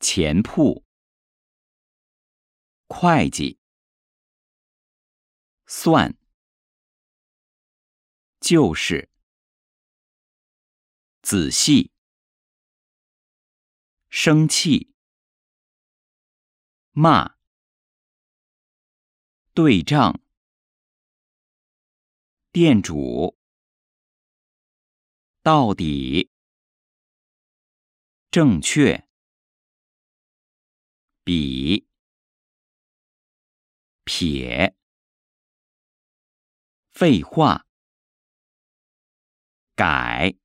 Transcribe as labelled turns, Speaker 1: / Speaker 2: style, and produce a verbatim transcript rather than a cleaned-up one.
Speaker 1: 钱铺，会计，算，就是，仔细，生气，骂，对账，店主，到底，正确，比，撇，废话，改。